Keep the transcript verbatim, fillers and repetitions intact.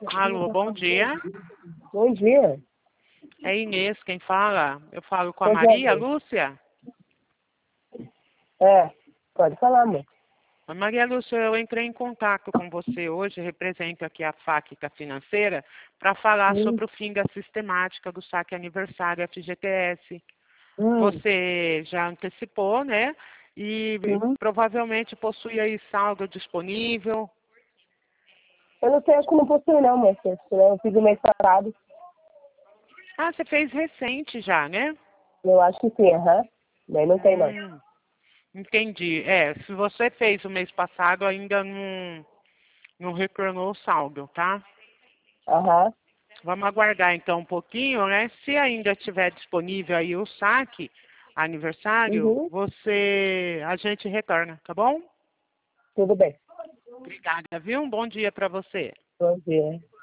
Alô, bom dia. Bom dia. É Inês quem fala. Eu falo com a Pois é, Maria Inês. Lúcia. É, pode falar, amor. Maria Lúcia, eu entrei em contato com você hoje, represento aqui a Fáquica Financeira, para falar Hum, sobre o fim da sistemática do saque aniversário F G T S. hum, Você já antecipou, né? E hum. provavelmente possui aí saldo disponível. Eu não sei, acho que não possui não, moça. Eu fiz o mês passado. Ah, você fez recente já, né? Eu acho que sim, aham. Daí não tem não. Hum, entendi. É, se você fez o mês passado, ainda não, não retornou o saldo, tá? Aham. Vamos aguardar então um pouquinho, né? Se ainda estiver disponível aí o saque aniversário, Uhum. você, a gente retorna, tá bom? Tudo bem. Obrigada, viu? Um bom dia para você. Bom dia.